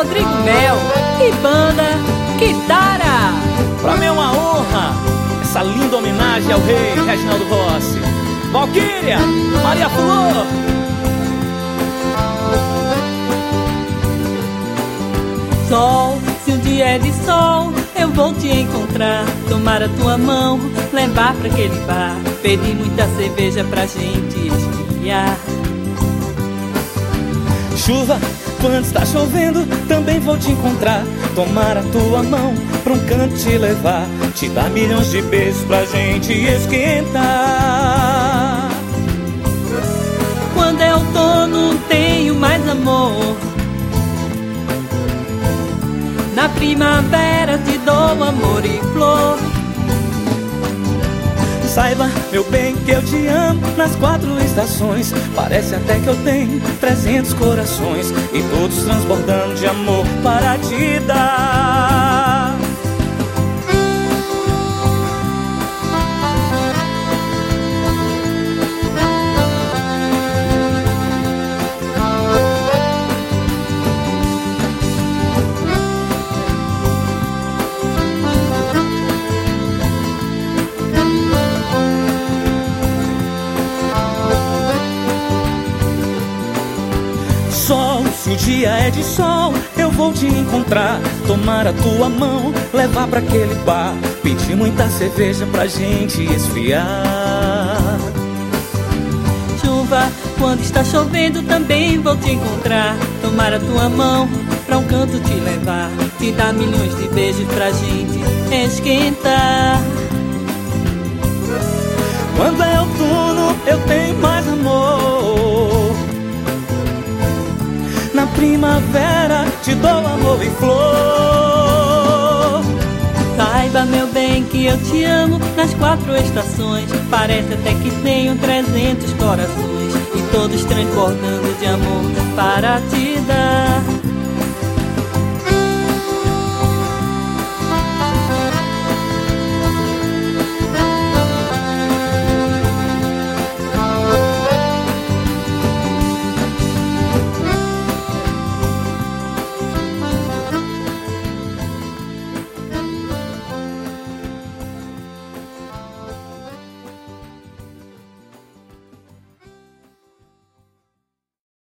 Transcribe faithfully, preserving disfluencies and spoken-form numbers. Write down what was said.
Rodrigo Mel e banda Kitara. Pra mim é uma honra essa linda homenagem ao rei Reginaldo Rossi. Valquíria, Maria Flor. Sol, se um dia é de sol, eu vou te encontrar, tomar a tua mão, levar pra aquele bar, pedir muita cerveja pra gente esquiar. Chuva, quando está chovendo, também vou te encontrar, tomar a tua mão, pra um canto te levar, te dar milhões de beijos pra gente esquentar. Quando é outono, tenho mais amor. Na primavera te dou amor e flor. Saiba, meu bem, que eu te amo nas quatro estações. Parece até que eu tenho trezentos corações, e todos transbordando de amor para te dar. Sol, se o dia é de sol, eu vou te encontrar, tomar a tua mão, levar pra aquele bar, pedir muita cerveja pra gente esfriar. Chuva, quando está chovendo, também vou te encontrar, tomar a tua mão, pra um canto te levar, te dar milhões de beijos pra gente esquentar. Quando é outono, eu tenho mais amor. Na primavera te dou amor e flor. Saiba, meu bem, que eu te amo nas quatro estações. Parece até que tenho trezentos corações, e todos transbordando de amor para te dar.